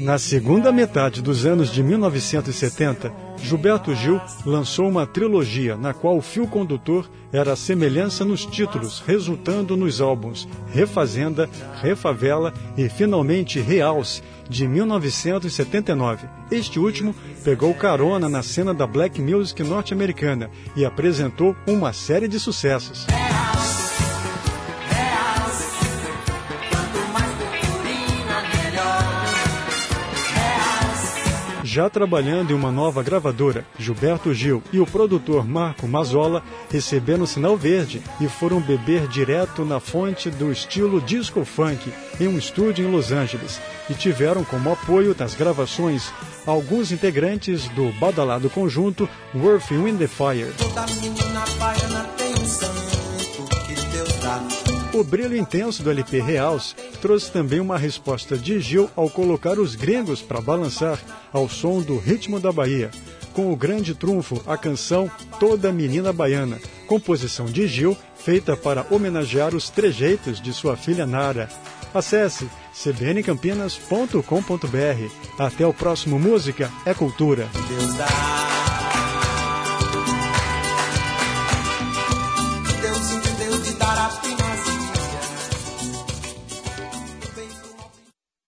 Na segunda metade dos anos de 1970, Gilberto Gil lançou uma trilogia na qual o fio condutor era a semelhança nos títulos, resultando nos álbuns Refazenda, Refavela e, finalmente, Realce, de 1979. Este último pegou carona na cena da black music norte-americana e apresentou uma série de sucessos. Já trabalhando em uma nova gravadora, Gilberto Gil e o produtor Marco Mazzola receberam sinal verde e foram beber direto na fonte do estilo disco funk em um estúdio em Los Angeles e tiveram como apoio das gravações alguns integrantes do badalado conjunto Earth, Wind & Fire. O brilho intenso do LP Realce trouxe também uma resposta de Gil ao colocar os gringos para balançar ao som do ritmo da Bahia, com o grande trunfo a canção Toda Menina Baiana, composição de Gil feita para homenagear os trejeitos de sua filha Nara. Acesse cbncampinas.com.br. Até o próximo Música é Cultura.